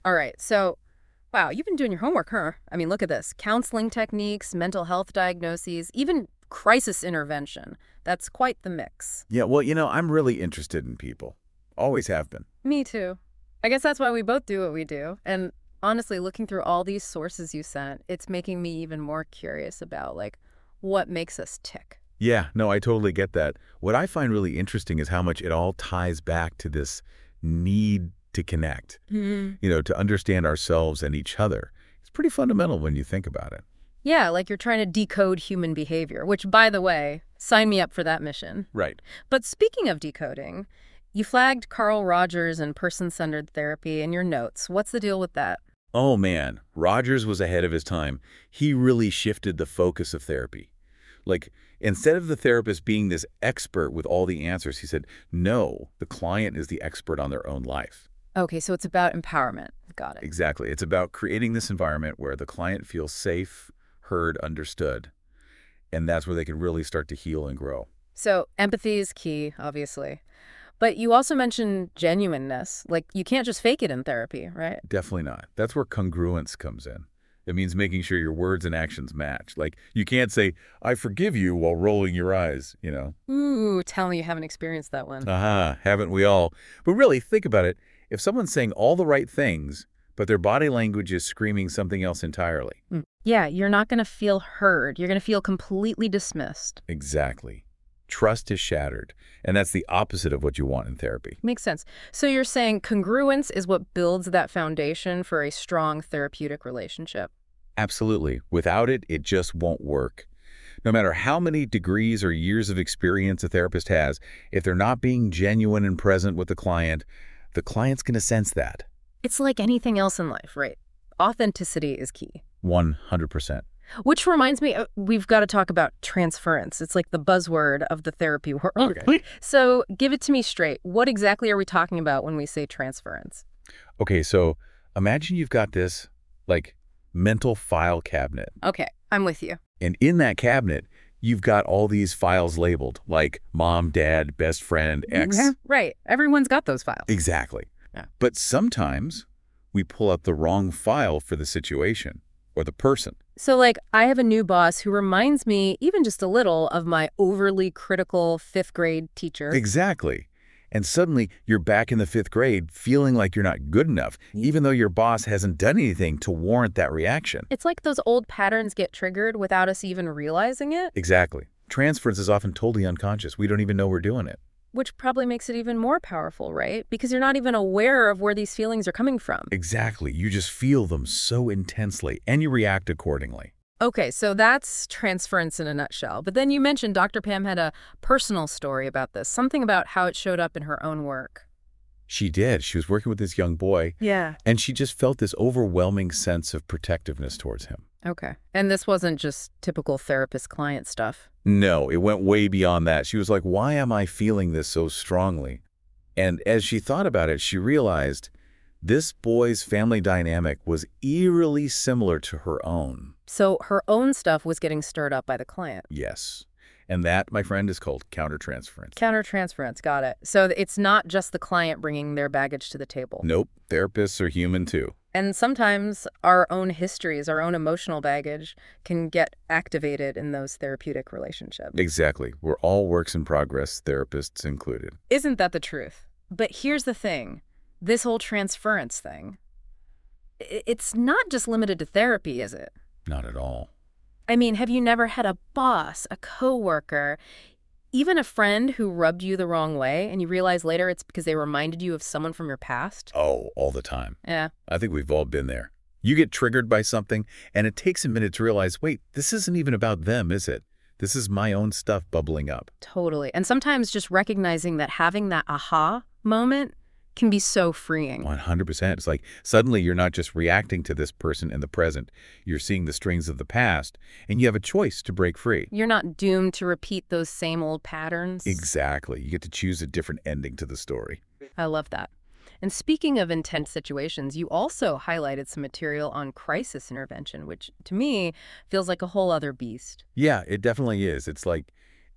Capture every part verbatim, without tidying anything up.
All right, so, wow, you've been doing your homework, huh? I mean, look at this. Counseling techniques, mental health diagnoses, even crisis intervention. That's quite the mix. Yeah, well, you know, I'm really interested in people. Always have been. Me too. I guess that's why we both do what we do. And honestly, looking through all these sources you sent, it's making me even more curious about, like, what makes us tick. Yeah, no, I totally get that. What I find really interesting is how much it all ties back to this need to connect, Hmm. you know, to understand ourselves and each other. It's pretty fundamental when you think about it. Yeah, like you're trying to decode human behavior, which, by the way, sign me up for that mission. Right. But speaking of decoding, you flagged Carl Rogers and person-centered therapy in your notes. What's the deal with that? Oh, man, Rogers was ahead of his time. He really shifted the focus of therapy. Like, instead of the therapist being this expert with all the answers, he said, no, the client is the expert on their own life. Okay, so it's about empowerment. Got it. Exactly. It's about creating this environment where the client feels safe, heard, understood, and that's where they can really start to heal and grow. So empathy is key, obviously. But you also mentioned genuineness. Like, you can't just fake it in therapy, right? Definitely not. That's where congruence comes in. It means making sure your words and actions match. Like, you can't say, I forgive you while rolling your eyes, you know? Ooh, tell me you haven't experienced that one. Aha, haven't we all? But really, think about it. If someone's saying all the right things, but their body language is screaming something else entirely. Mm. Yeah, you're not going to feel heard. You're going to feel completely dismissed. Exactly. Trust is shattered, and that's the opposite of what you want in therapy. Makes sense. So you're saying congruence is what builds that foundation for a strong therapeutic relationship. Absolutely. Without it, it just won't work. No matter how many degrees or years of experience a therapist has, if they're not being genuine and present with the client, the client's going to sense that. It's like anything else in life, right? Authenticity is key. one hundred percent. Which reminds me, uh, we've got to talk about transference. It's like the buzzword of the therapy world. Okay. So give it to me straight. What exactly are we talking about when we say transference? Okay, so imagine you've got this, like, mental file cabinet. Okay, I'm with you. And in that cabinet, you've got all these files labeled, like mom, dad, best friend, ex. Yeah, right. Everyone's got those files. Exactly. Yeah. But sometimes we pull out the wrong file for the situation or the person. So, like, I have a new boss who reminds me, even just a little, of my overly critical fifth grade teacher. Exactly. And suddenly you're back in the fifth grade feeling like you're not good enough, even though your boss hasn't done anything to warrant that reaction. It's like those old patterns get triggered without us even realizing it, Exactly. Transference is often totally unconscious. We don't even know we're doing it. which probably makes it even more powerful, right? Because you're not even aware of where these feelings are coming from. Exactly. You just feel them so intensely, and you react accordingly. Okay, so that's transference in a nutshell. But then you mentioned Doctor Pam had a personal story about this, something about how it showed up in her own work. She did. She was working with this young boy, Yeah. and she just felt this overwhelming sense of protectiveness towards him. Okay. And this wasn't just typical therapist-client stuff. No, it went way beyond that. She was like, why am I feeling this so strongly? And as she thought about it, she realized this boy's family dynamic was eerily similar to her own. So her own stuff was getting stirred up by the client. Yes. And that, my friend, is called countertransference. Countertransference, got it. So it's not just the client bringing their baggage to the table. Nope, therapists are human too. And sometimes our own histories, our own emotional baggage can get activated in those therapeutic relationships. Exactly. We're all works in progress, therapists included. Isn't that the truth? But here's the thing. This whole transference thing, i- it's not just limited to therapy, is it? Not at all. I mean, have you never had a boss, a coworker, even a friend who rubbed you the wrong way and you realize later it's because they reminded you of someone from your past? Oh, all the time. Yeah. I think we've all been there. You get triggered by something, and it takes a minute to realize, wait, this isn't even about them, is it? This is my own stuff bubbling up. Totally. And sometimes just recognizing that having that aha moment can be so freeing. one hundred percent. It's like suddenly you're not just reacting to this person in the present. You're seeing the strings of the past, and you have a choice to break free. You're not doomed to repeat those same old patterns. Exactly. You get to choose a different ending to the story. I love that. And speaking of intense situations, you also highlighted some material on crisis intervention, which to me feels like a whole other beast. Yeah, it definitely is. It's like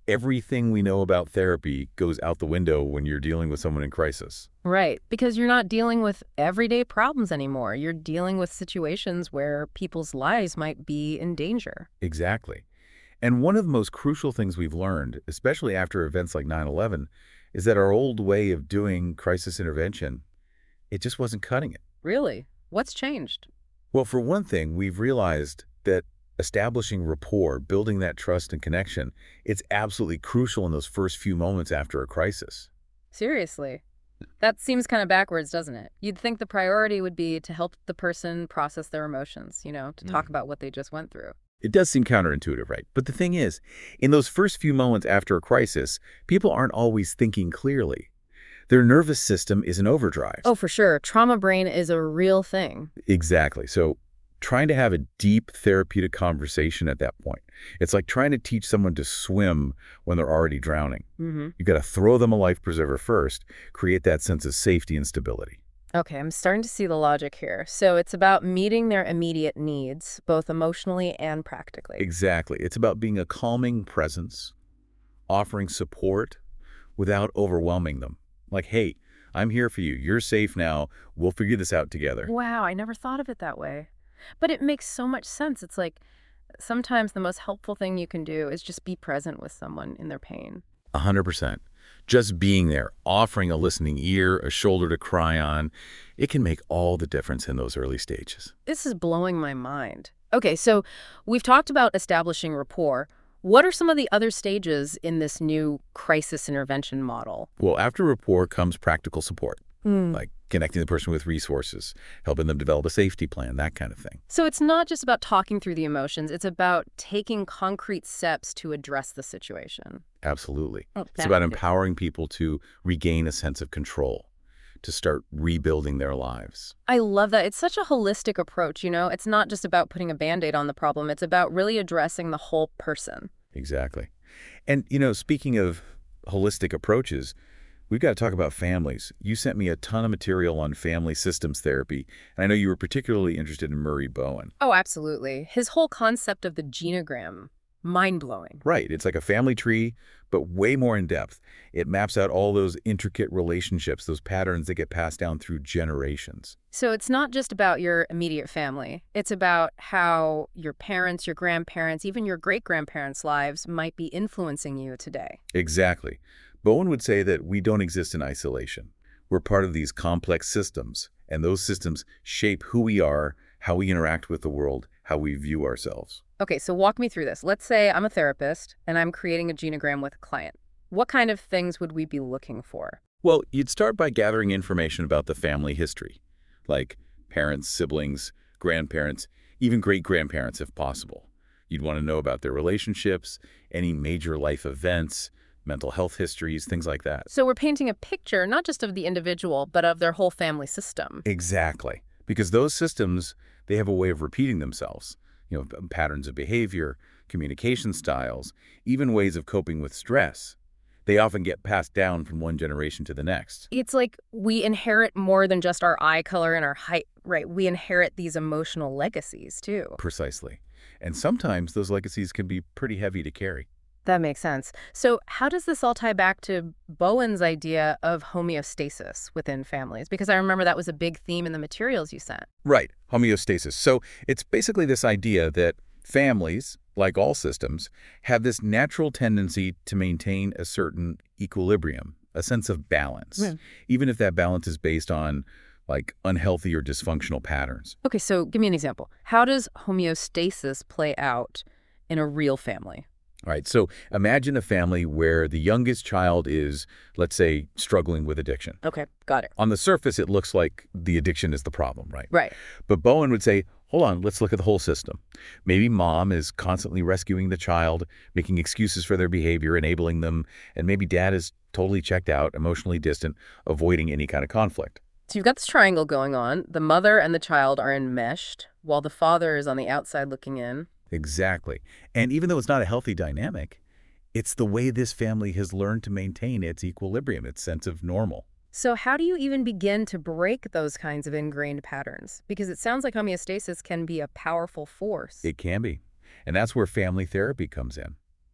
Everything we know about therapy goes out the window when you're dealing with someone in crisis. Right, because you're not dealing with everyday problems anymore. You're dealing with situations where people's lives might be in danger. Exactly. And one of the most crucial things we've learned, especially after events like nine eleven, is that our old way of doing crisis intervention, it just wasn't cutting it. Really? What's changed? Well, for one thing, we've realized that establishing rapport, building that trust and connection, it's absolutely crucial in those first few moments after a crisis. Seriously. That seems kind of backwards, doesn't it? You'd think the priority would be to help the person process their emotions, you know, to talk Mm. about what they just went through. It does seem counterintuitive, right? But the thing is, in those first few moments after a crisis, people aren't always thinking clearly. Their nervous system is in overdrive. Oh, for sure. Trauma brain is a real thing. Exactly. So trying to have a deep therapeutic conversation at that point. It's like trying to teach someone to swim when they're already drowning. Mm-hmm. You got to throw them a life preserver first, create that sense of safety and stability. Okay, I'm starting to see the logic here. So it's about meeting their immediate needs, both emotionally and practically. Exactly. It's about being a calming presence, offering support without overwhelming them. Like, hey, I'm here for you. You're safe now. We'll figure this out together. Wow, I never thought of it that way. But it makes so much sense. It's like sometimes the most helpful thing you can do is just be present with someone in their pain. A hundred percent. Just being there, offering a listening ear, a shoulder to cry on, it can make all the difference in those early stages. This is blowing my mind. Okay, so we've talked about establishing rapport. What are some of the other stages in this new crisis intervention model? Well, after rapport comes practical support, Mm. like connecting the person with resources, helping them develop a safety plan, that kind of thing. So it's not just about talking through the emotions, it's about taking concrete steps to address the situation. Absolutely. Oh, It's about empowering people to regain a sense of control, to start rebuilding their lives. I love that. It's such a holistic approach, you know? It's not just about putting a Band-Aid on the problem, it's about really addressing the whole person. Exactly. And, you know, speaking of holistic approaches, we've got to talk about families. You sent me a ton of material on family systems therapy, and I know you were particularly interested in Murray Bowen. Oh, absolutely. His whole concept of the genogram, mind-blowing. Right. It's like a family tree, but way more in depth. It maps out all those intricate relationships, those patterns that get passed down through generations. So it's not just about your immediate family. It's about how your parents, your grandparents, even your great-grandparents' lives might be influencing you today. Exactly. Bowen would say that we don't exist in isolation. We're part of these complex systems, and those systems shape who we are, how we interact with the world, how we view ourselves. Okay, so walk me through this. Let's say I'm a therapist and I'm creating a genogram with a client. What kind of things would we be looking for? Well, you'd start by gathering information about the family history, like parents, siblings, grandparents, even great-grandparents if possible. You'd want to know about their relationships, any major life events, mental health histories, things like that. So we're painting a picture not just of the individual, but of their whole family system. Exactly. Because those systems, they have a way of repeating themselves. You know, p- patterns of behavior, communication styles, even ways of coping with stress. They often get passed down from one generation to the next. It's like we inherit more than just our eye color and our height, right? We inherit these emotional legacies, too. Precisely. And sometimes those legacies can be pretty heavy to carry. That makes sense. So how does this all tie back to Bowen's idea of homeostasis within families? Because I remember that was a big theme in the materials you sent. Right, homeostasis. So it's basically this idea that families, like all systems, have this natural tendency to maintain a certain equilibrium, a sense of balance, Yeah. even if that balance is based on like unhealthy or dysfunctional patterns. Okay, so give me an example. How does homeostasis play out in a real family? All right, so imagine a family where the youngest child is, let's say, struggling with addiction. Okay, got it. On the surface, it looks like the addiction is the problem, right? Right. But Bowen would say, hold on, let's look at the whole system. Maybe mom is constantly rescuing the child, making excuses for their behavior, enabling them, and maybe dad is totally checked out, emotionally distant, avoiding any kind of conflict. So you've got this triangle going on. The mother and the child are enmeshed, while the father is on the outside looking in. Exactly. And even though it's not a healthy dynamic, it's the way this family has learned to maintain its equilibrium, its sense of normal. So how do you even begin to break those kinds of ingrained patterns? Because it sounds like homeostasis can be a powerful force. It can be. And that's where family therapy comes in.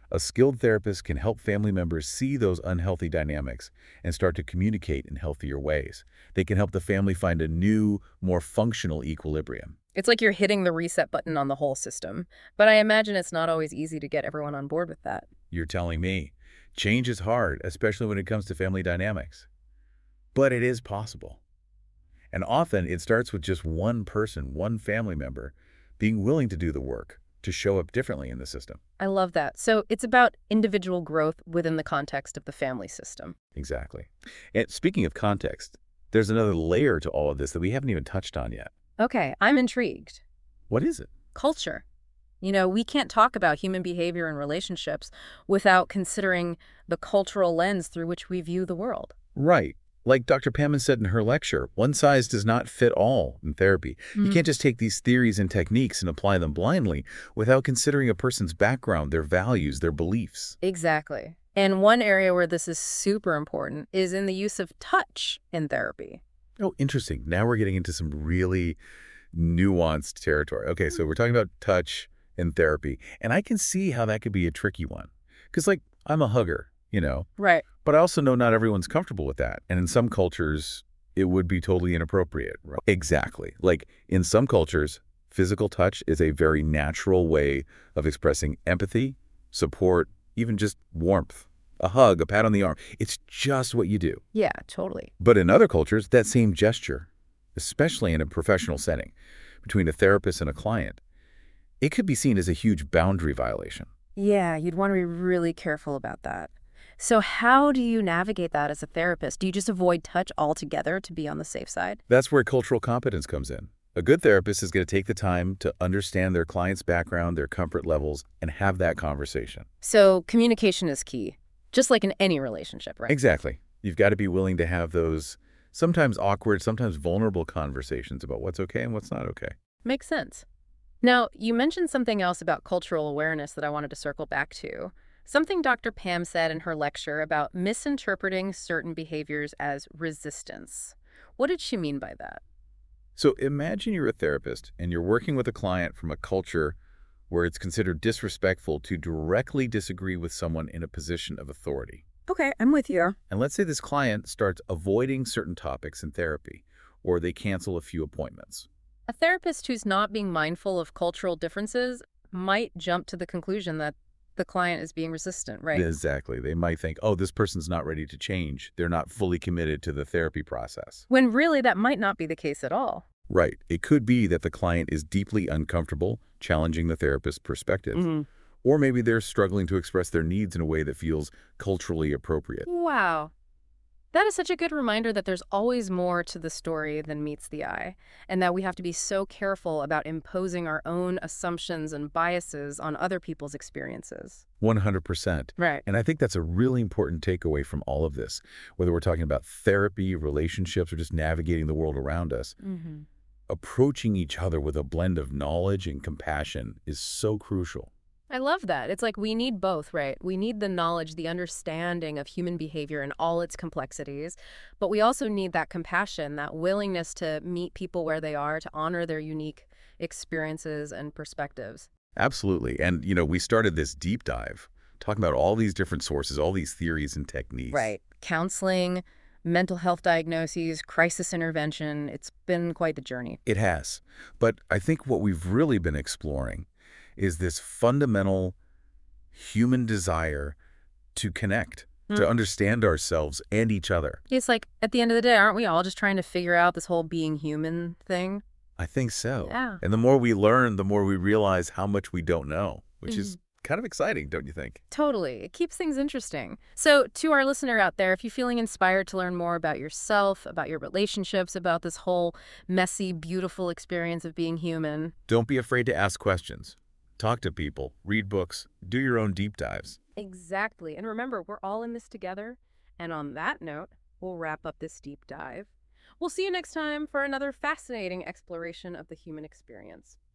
A skilled therapist can help family members see those unhealthy dynamics and start to communicate in healthier ways. They can help the family find a new, more functional equilibrium. It's like you're hitting the reset button on the whole system. But I imagine it's not always easy to get everyone on board with that. You're telling me. Change is hard, especially when it comes to family dynamics. But it is possible. And often it starts with just one person, one family member, being willing to do the work, to show up differently in the system. I love that. So it's about individual growth within the context of the family system. Exactly. And speaking of context, there's another layer to all of this that we haven't even touched on yet. Okay, I'm intrigued. What is it? Culture. You know, we can't talk about human behavior and relationships without considering the cultural lens through which we view the world. Right. Like Doctor Pammon said in her lecture, one size does not fit all in therapy. You Mm. can't just take these theories and techniques and apply them blindly without considering a person's background, their values, their beliefs. Exactly. And one area where this is super important is in the use of touch in therapy. Oh, interesting. Now we're getting into some really nuanced territory. Okay, so we're talking about touch in therapy, and I can see how that could be a tricky one. Because, like, I'm a hugger, you know, Right. but I also know not everyone's comfortable with that. And in some cultures, it would be totally inappropriate. Right? Exactly. Like, in some cultures, physical touch is a very natural way of expressing empathy, support, even just warmth. A hug, a pat on the arm. It's just what you do. Yeah, totally. But in other cultures, that same gesture, especially in a professional setting, between a therapist and a client, it could be seen as a huge boundary violation. Yeah, you'd want to be really careful about that. So how do you navigate that as a therapist? Do you just avoid touch altogether to be on the safe side? That's where cultural competence comes in. A good therapist is going to take the time to understand their client's background, their comfort levels, and have that conversation. So communication is key, just like in any relationship, right? Exactly. You've got to be willing to have those sometimes awkward, sometimes vulnerable conversations about what's okay and what's not okay. Makes sense. Now, you mentioned something else about cultural awareness that I wanted to circle back to. Something Doctor Pam said in her lecture about misinterpreting certain behaviors as resistance. What did she mean by that? So imagine you're a therapist and you're working with a client from a culture where it's considered disrespectful to directly disagree with someone in a position of authority. Okay, I'm with you. And let's say this client starts avoiding certain topics in therapy, or they cancel a few appointments. A therapist who's not being mindful of cultural differences might jump to the conclusion that the client is being resistant, right? Exactly. They might think, oh, this person's not ready to change. They're not fully committed to the therapy process. When really that might not be the case at all. Right. It could be that the client is deeply uncomfortable challenging the therapist's perspective. Mm-hmm. Or maybe they're struggling to express their needs in a way that feels culturally appropriate. Wow. That is such a good reminder that there's always more to the story than meets the eye, and that we have to be so careful about imposing our own assumptions and biases on other people's experiences. one hundred percent. Right. And I think that's a really important takeaway from all of this, whether we're talking about therapy, relationships, or just navigating the world around us. Mm-hmm. Approaching each other with a blend of knowledge and compassion is so crucial. I love that. It's like we need both, right? We need the knowledge, the understanding of human behavior and all its complexities, but we also need that compassion, that willingness to meet people where they are, to honor their unique experiences and perspectives. Absolutely. And, you know, we started this deep dive talking about all these different sources, all these theories and techniques. Right. Counseling, mental health diagnoses, crisis intervention. It's been quite the journey. It has. But I think what we've really been exploring is this fundamental human desire to connect, Mm. to understand ourselves and each other. It's like, at the end of the day, aren't we all just trying to figure out this whole being human thing? I think so. Yeah. And the more we learn, the more we realize how much we don't know, which Mhm. is kind of exciting, don't you think? Totally. It keeps things interesting. So to our listener out there, if you're feeling inspired to learn more about yourself, about your relationships, about this whole messy, beautiful experience of being human. Don't be afraid to ask questions. Talk to people, read books, do your own deep dives. Exactly. And remember, we're all in this together. And on that note, we'll wrap up this deep dive. We'll see you next time for another fascinating exploration of the human experience.